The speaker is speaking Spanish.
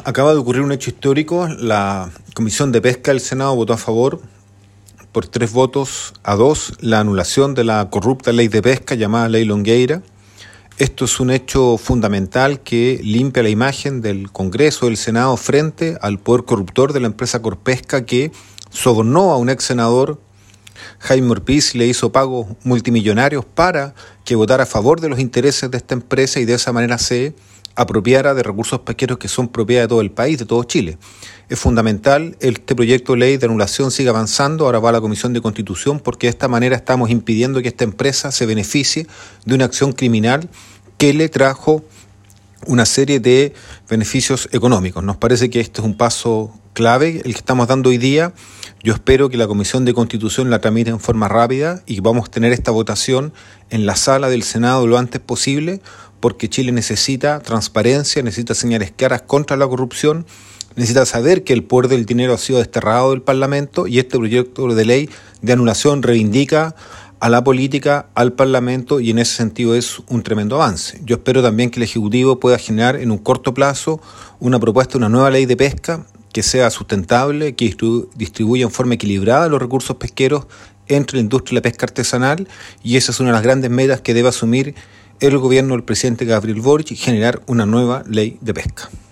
Acaba de ocurrir un hecho histórico. La Comisión de Pesca del Senado votó a favor, por 3 votos a 2, la anulación de la corrupta ley de pesca llamada Ley Longueira. Esto es un hecho fundamental que limpia la imagen del Congreso, del Senado, frente al poder corruptor de la empresa Corpesca, que sobornó a un ex senador, Jaime Orpiz, y le hizo pagos multimillonarios para que votara a favor de los intereses de esta empresa y de esa manera se apropiara de recursos pesqueros que son propiedad de todo el país, de todo Chile. Es fundamental este proyecto de ley de anulación siga avanzando. Ahora va a la Comisión de Constitución, porque de esta manera estamos impidiendo que esta empresa se beneficie de una acción criminal que le trajo una serie de beneficios económicos. Nos parece que este es un paso clave el que estamos dando hoy día. Yo espero que la Comisión de Constitución la tramite en forma rápida y vamos a tener esta votación en la sala del Senado lo antes posible, porque Chile necesita transparencia, necesita señales claras contra la corrupción, necesita saber que el poder del dinero ha sido desterrado del Parlamento, y este proyecto de ley de anulación reivindica a la política, al Parlamento, y en ese sentido es un tremendo avance. Yo espero también que el Ejecutivo pueda generar en un corto plazo una propuesta de una nueva ley de pesca que sea sustentable, que distribuya en forma equilibrada los recursos pesqueros entre la industria y la pesca artesanal, y esa es una de las grandes metas que debe asumir el gobierno del presidente Gabriel Boric, y generar una nueva ley de pesca.